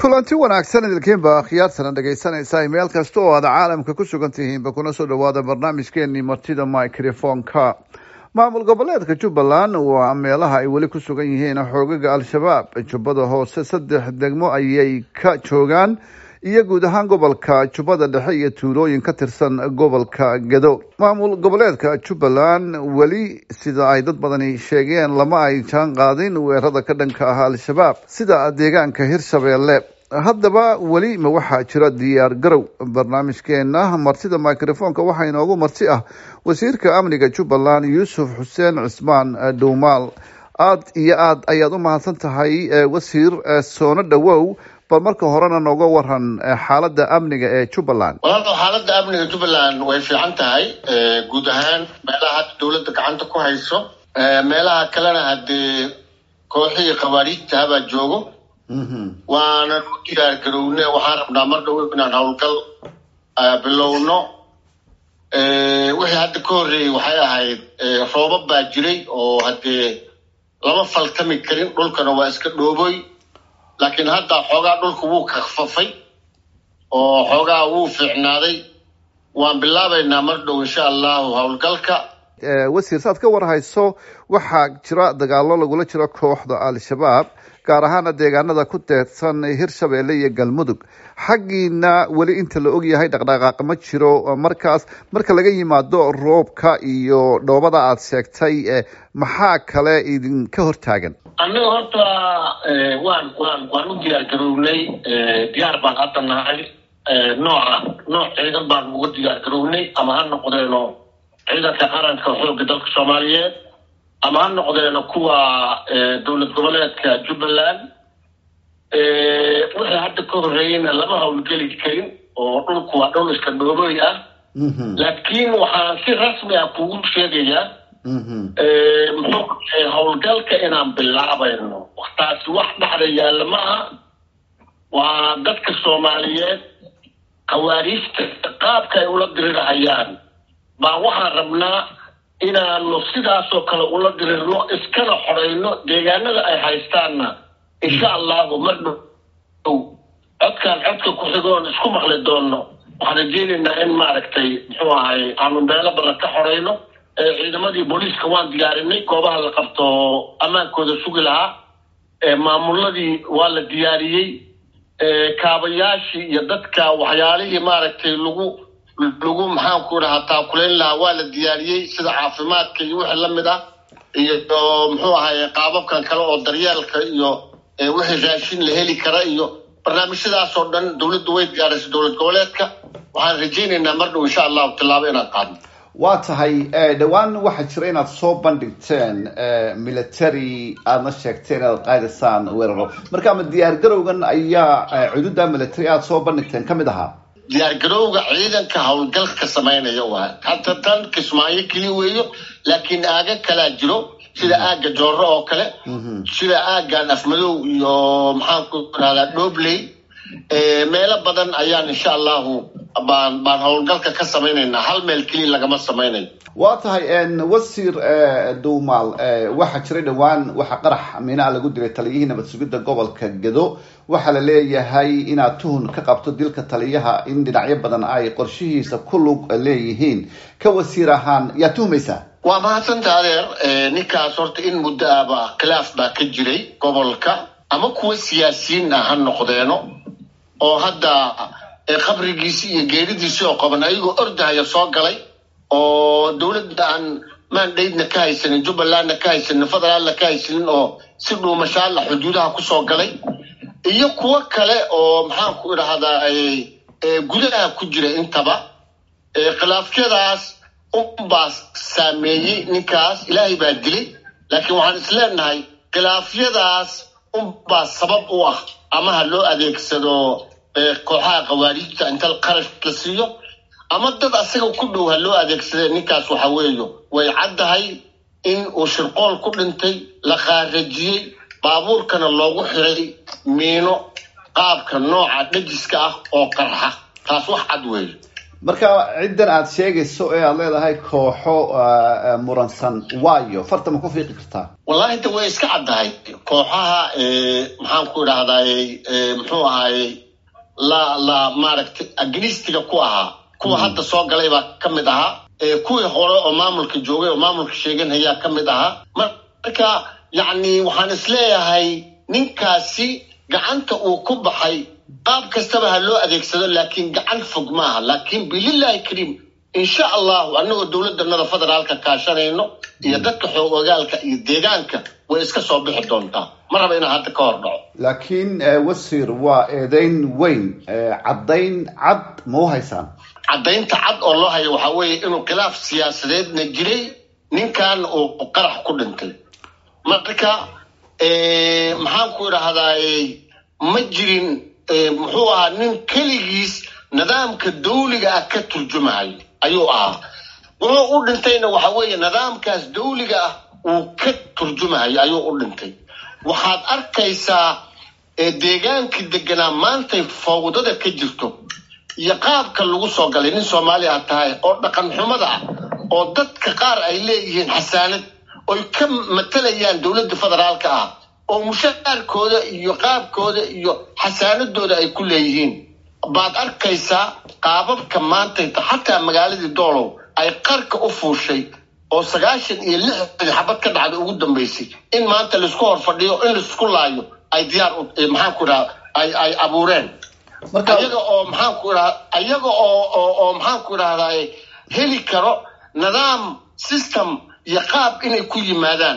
kulanti wanaagsan idilkiinba khiyaartana dhegaysanaysaa meel kasta oo aad caalamka ku sugan tihiinba kuna soo dhawaada barnaamijkeenii martida microfonka. maamul goboleedka Jubbaland waa meelaha ay weli ku sugan yihiin xoogaga al-shabaab. Jubbada hoose 3 degmo ayay ka joogaan iyo guud ahaan gobolka Jubbada Dhexe iyo tuulooyin ka tirsan gobolka Gedo. maamul goboleedka Jubbaland weli sida ay dad badani sheegeen lama ay jaan qaadin weerarada ka dhanka ah al-shabaab sida deegaanka Hirshabeelle. haddaba weli ma waxaa jira diyaar garow? barnaamijkeena martida microfonka waxaa inoogu marti ah wasiirka amniga Jubbaland Yuusuf Xuseen Cismaan Dhuumaal. aad iyo aad ayaad u mahadsan tahay wasiir. soona dhawow, bal marka horena nooga waran xaaladda amniga ee Jubbaland. walaal, xaaladda amniga Jubbaland way fiican tahay guud ahaan meelaha hadda dawladda gacanta ku hayso, meelaha kalena hadee kooxihii qawaariijta baa joogo. waana u diyaar garowne, waxaan rabnaa mar dhow inaan howlgal bilowno. wixii hadda ka horreeyey waxay ahayd roobab baa jiray oo hadee lama faltami karin, dhulkana waa iska dhooboy. laakiin hadda xoogaa dhulku wuu kafafay oo xoogaa wuu fiicnaaday. waan bilaabaynaa mar dhow insha allahu howlgalka. wasiir, saad ka warhayso waxaa jira dagaalo lagula jiro kooxda al-shabaab, gaar ahaana deegaanada ku teedsan Hirshabeelle iyo Galmudug. xaggiina weli inta la og yahay dhaqdhaqaaq ma jiro. markaas marka laga yimaado roobka iyo dhoobada aad sheegtay, maxaa kale idinka hortaagan? annaga horta waan u diyaar garownay. diyaar baan hadda nahay. nooc ciidan baan uga diyaar garownay, ama ha noqdeeno ciidanka qaranka xoogga dalka Soomaaliyeed, ama ha noqdeeno kuwa dowlad goboleedka Jubbaland. wixii hadda ka horreeyeyna lama howlgeli karin oo dhulku waa dhul iska dhoobooy ah. laakiin waxaan si rasmi ah kugu sheegayaa howlgalka inaan bilaabayno. waqtaasi wax dhexda yaalla ma aha. waa dadka Soomaaliyeed qawaariijta qaabka ay ula dirirahayaan baa waxaan rabnaa inaanu sidaasoo kale ula dirirno, iskana xoreyno deegaanada ay haystaanna. insha allahu mar dhow codka ku xigoon isku maqli doono. waxaan rajeynaynaa in maaragtay muxuu ahay aanu meelo badan ka xoreyno. ciidamadii booliiska waan diyaarinay, goobaha la qabto ammaankooda sugi lahaa. maamuladii waa la diyaariyey. kaabayaashii iyo dadka waxyaalihii maaragtay lagu maxaanku dhahaa taakuleyn lahaa waa la diyaariyey, sida caafimaadka iyo wixii lamid ah, iyo muxuu ahay qaababkan kale oo daryeelka iyo wixii raashin la heli kara iyo barnaamijyadaas oo dhan dawladdu way diyaaraysa. dowlad goboleedka waxaan rajeynaynaa mar dhow insha allahu tilaabo inaan qaadno. waa tahay dhowaan waxaa jira inaad soo bandhigteen military, aadna sheegteen inaad qaadaysaan weeraro. marka ama diyaar garowgan ayaa cududa military aada soo bandhigteen ka mid ahaa? diyaar garowga ciidanka howlgalka samaynaya waa hadda tan Kismaayo keliya weeyo, laakiin aaga kalaa jiro sida aaga Joorro oo kale, sida aagan Afmadow iyo maxaanku raada Dhobley. meelo badan ayaan insha allahu baan howlgalka ka samaynaynaa. hal meel keliya lagama samaynayo. waa tahay wasiir Dhuumaal, waxaa jiray dhowaan waxa qarax miina lagu dilay taliyihii nabad sugidda gobolka Gedo. waxaa la leeyahay inaad tuhun ka qabto dilka taliyaha, in dhinacyo badan ay qorshihiisa ku lug leeyihiin. ka wasiir ahaan yaa tuhmaysaa? waa mahadsanta adeer. ninkaas horta in muddo ahba khilaaf baa ka jiray gobolka, ama kuwa siyaasiyiin ah ha noqdeeno, oo hadda qabrigiisii iyo geeridiisii oo qaban ayagoo ordahaya soo galay, oo dawladda aan maandhaydna ka haysanin, Jubbalandna ka haysanin, federaalna ka haysanin, oo si dhuumashaalla xuduudaha kusoo galay, iyo kuwo kale oo maxaanku idhahdaa gudaha ku jira. intaba khilaafyadaas unbaa saameeyey ninkaas. ilaahay baa dilay, laakiin waxaan isleenahay khilaafyadaas unbaa sabab u ah, ama ha loo adeegsado kooxaha qawaariijta inta qarash la siiyo, ama dad asaga ku dhow ha loo adeegsade. ninkaas waxa weeyo way caddahay in uu shirqool ku dhintay, la qaarajiyey, baabuurkana loogu xiray miino qaabka nooca dhajiska ah oo qarxa. taas wax cad weeyo. marka ciddan aad sheegayso ee aad leedahay kooxo muransan waayo farta ma ku fiiqi kartaa wallahi inta way iska caddahay kooxaha maxaan ku idhaahdaay muxuu ahaayey la maaragtay agnistiga ku ahaa kuwa hadda soo galay baa ka mid ahaa kuwii hore oo maamulka joogay oo maamulka sheeganhayaa ka mid ahaa marka yacni waxaan isleeyahay ninkaasi gacanta uu ku baxay qaab kastaba ha loo adeegsado laakiin gacan fog maaha laakiin bilillahi kariim insha allahu annagoo dowladdanada federaalka kaashanayno iyo dadka xoog ogaalka iyo deegaanka way iska soo bixi doontaa ma raba inaan hadda ka hor dhaco laakiin wasiir waa eedayn weyn caddayn cad ma u haysaan caddaynta cad oo loo hayo waxaa weeye inuu khilaaf siyaasadeedna jiray ninkan uu qarax ku dhintay marka maxaan ku idhaahdaay ma jirin muxuu ahaa nin keligiis nidaamka dawliga ah ka turjumayo ayuu ahaa wuxuu u dhintayna waxa weeye nidaamkaas dawliga ah uu ka turjumayo ayuu u dhintay waxaad arkaysaa deegaankii deganaa maantay fawdada ka jirto iyo qaabka lagu soo galay nin soomaali ah tahay oo dhaqan xumada ah oo dadka qaar ay leeyihiin xasaanad oy ka matalayaan dowladda federaalka ah oo mushaarkooda iyo qaabkooda iyo xasaanadooda ay ku leeyihiin baad arkaysaa qaababka maanta xataa magaaladii doolow ay qarka u fuushay oo 96 xabad ka dhacday ugu dambeysay in maanta la isku hor fadhiyo in la isku laayo ay diyaar maxaan ku raad ay abuureen marka ayaga oo maxaan ku raahdaa heli karo nidaam system iyo qaab inay ku yimaadaan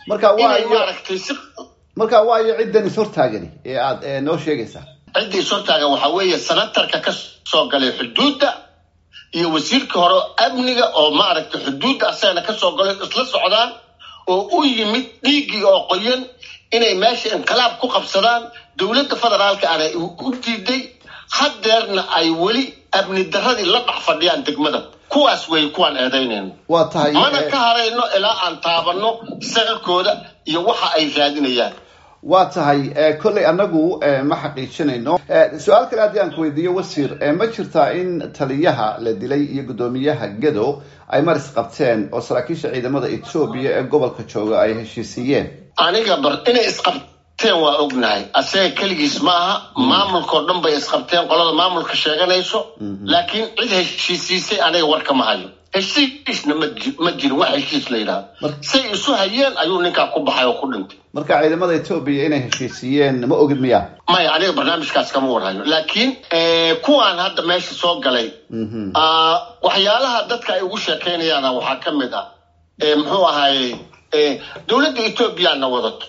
marka waayo ciddan is hortaagani ee aad noo sheegaysaa cidda is hortaagan waxaa weeye senatarka ka soo galay xuduudda iyo wasiirka hore amniga oo maaragtay xuduudda asagana ka soo galay isla socdaan oo u yimid dhiiggii oo qoyan inay meesha inqilaab ku qabsadaan dowladda federaalka ana u diiday haddeerna ay weli amni darradii la dhex fadhiyaan degmada kuwaas way kuwaan eedaynayno waa tahay mana ka harayno ilaa aan taabanno saqalkooda iyo waxa ay raadinayaan waa tahay kolley annagu ma xaqiijinayno su-aal kale haddii aan ku weydiiyo wasiir ma jirtaa in taliyaha la dilay iyo guddoomiyaha gedo ay maris qabteen oo saraakiisha ciidamada Ethiopia ee gobolka jooga ay heshiisiyeen aniga inay isqabteen waa ognahay asaga kaligiis maaha maamulka oo dhan bay isqabteen qolada maamulka sheeganayso laakiin cid heshiisiisay aniga warka ma hayo heshiisna ma jirin wax heshiis la yidhaahdo say isu hayeen ayuu ninkaa ku baxay oo ku dhintay marka ciidamada Ethiopia inay heshiisiyeen ma ogid miya maya aniga barnaamijkaas kama warhayo laakiin kuwaan hadda meesha soo galay waxyaalaha dadka ay ugu sheekeynayaan waxaa ka mid ah muxuu ahaayey dowladda Ethiopia na wadato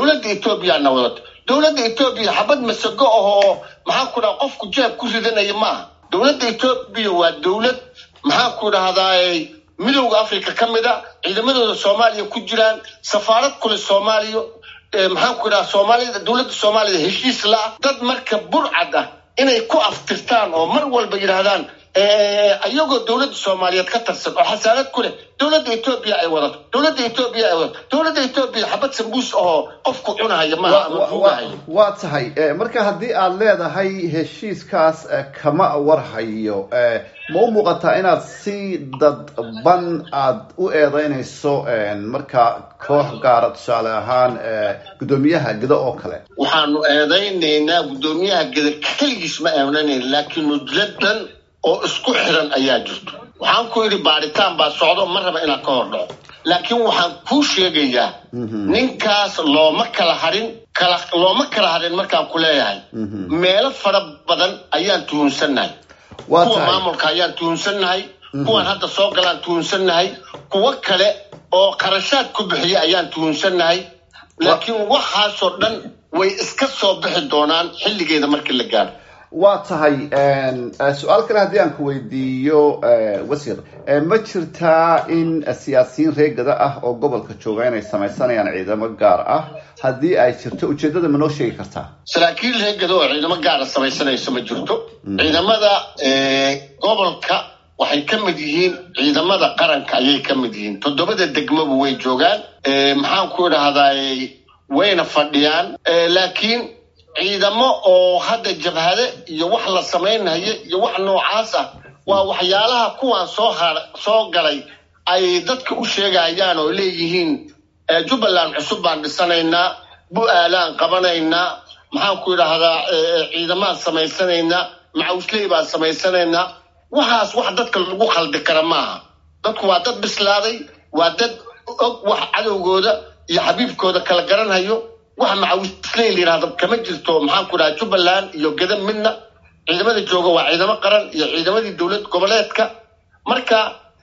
dowladda Ethiopia xabad masago oo maxaan ku dhahaa qofku jeeb ku ridanaya maaha dowladda Ethiopia waa dowlad maxaan ku dhahdaa midowga Afrika ka mid ah ciidamadooda Soomaaliya ku jiraan safaarad kule Soomaaliya maxaan ku dhahaa Soomaalida dowladda Soomaaliya heshiis la dad marka burcad ah inay ku aftirtaan oo mar walba yiraahdaan ayagoo dowladda Soomaaliyeed ka tirsan oo xasaanad ku leh dowladda Ethiopia ay wadato dowladda Ethiopia xabad sambuus oo qofku cunaaya ma waa tahay marka haddii aad leedahay heshiiskaas kama warhayo ma u muuqataa inaad si dadban aad u eedaynayso marka koox gaara tusaale ahaan guddoomiyaha gedo oo kale waxaanu eedaynaynaa guddoomiyaha gedo kaligiis ma eedanayna laakiin mudladan oo isku xiran ayaa jirto waxaan ku yiri baaritaan baa socdo ma raba inaan ka hor dhaco laakiin waxaan ku sheegayaa ninkaas looma kala harin markaan ku leeyahay meelo fara badan ayaan tuhunsannahay kuwa maamulka ayaan tuhunsannahay kuwan hadda soo galaan tuhunsannahay kuwa kale oo qarashaad ku bixiya ayaan tuhunsannahay laakiin waxaasoo dhan way iska soo bixi doonaan xilligeeda markii la gaaro waa tahay su-aal kale haddii aan ku weydiiyo wasiir ma jirtaa in siyaasiyiin reegada ah oo gobolka jooga inay samaysanayaan ciidamo gaar ah haddii ay jirto ujeedada ma noo sheegi kartaa saraakiil reegada oo ciidamo gaara samaysanayso ma jirto ciidamada gobolka waxay ka mid yihiin ciidamada qaranka ayay ka mid yihiin 7 degmaba way joogaan maxaan ku idhaahdaa wayna fadhiyaan laakiin ciidamo oo hadda jabhade iyo wax la sameeynayo iyo wax noocaas ah waa waxyaalaha kuwan soo galay ay dadka u sheegayaan oo leeyihiin Jubbaland cusub baan dhisanaynaa bu'aalaan qabanaynaa maxaan ku yiraahdaa ciidamada samaysanaynaa macawsley baan samaysanaynaa waxaas wax dadka lagu khaldi kara maaha dadku waa dad bislaaday waa dad og wax cadowgooda iyo xabiibkooda kala garanhayo wax macawsley yiraahdo kama jirto maxaan ku yiraahdaa Jubbaland iyo gadan midna ciidamada jooga waa ciidamo qaran iyo ciidamadii dawlad goboleedka marka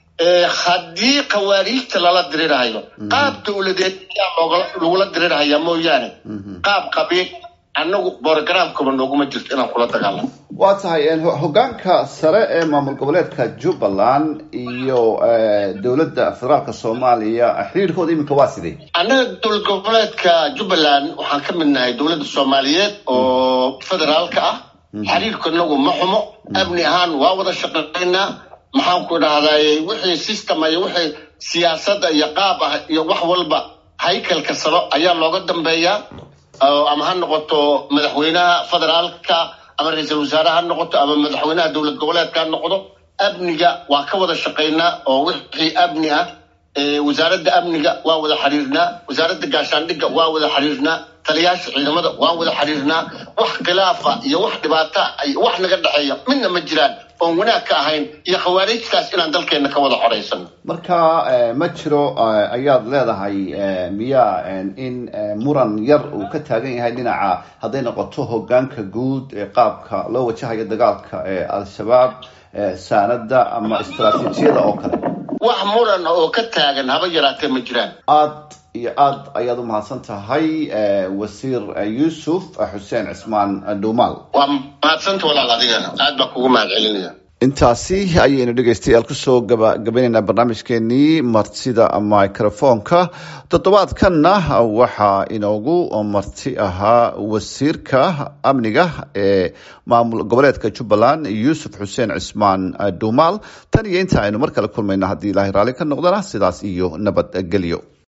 haddii qawaariijta lala dirirayo qaab dawladeed lagula diriraya mooyaane qaab qabiil annagu programkaba nooguma jirto inaan kula dagaalamo waa tahay hoggaanka sare ee maamul goboleedka Jubbaland iyo dawladda federaalka Soomaaliya xiriirkooda iminka waa sidee annaga dawlad goboleedka Jubbaland waxaan ka mid nahay dawladda Soomaaliyeed oo federaalka ah xiriirkanagu ma xumo abni ahaan waa wada shaqeynaa maxaan ku dhahdaa wixii system iyo wixii siyaasadda iyo qaab ah iyo wax walba haykalka saro ayaa looga dambeeyaa ama ha noqoto madaxweynaha federaalka ama ra'iisul wasaaraha ha noqoto ama madaxweynaha dawlad goboleedka ha noqdo abniga waa ka wada shaqeynaa oo wixii abni ah wasaaradda amniga waa wada xiriirnaa wasaaradda gaashaandhigga waa wada xiriirnaa taliyaasha ciidamada waa wada xiriirnaa wax khilaafa iyo wax dhibaato ay wax naga dhaxeeyo midna ma jiraan oo wanaag ka ahayn iyo khawaarijkaas inaan dalkeena ka wada xoreysano marka ma jiro ayaad leedahay miyaa in muran yar uu ka taagan yahay dhinaca hadday noqoto hoggaanka guud ee qaabka loo wajahayo dagaalka al-shabaab saanada ama istaraatiijiyada oo kale wax muran oo ka taagan haba yaraatee ma jiraan aad iyo aad ayaad u mahadsan tahay wasiir Yuusuf Xuseen Cismaan Dhuumaal waa mahadsantahay walaal adigana aad baa kugu mahadcelinaya intaasi ayaynu dhegaystayaal kusoo gabagabaynaynaa barnaamijkeenii martida microfonka toddobaadkanna waxaa inoogu marti ahaa wasiirka amniga ee maamul goboleedka Jubbaland Yuusuf Xuseen Cismaan Dhuumaal tan iyo inta aynu mar kale kulmayna haddii Ilaahay raali ka noqdana sidaas iyo nabadgelyo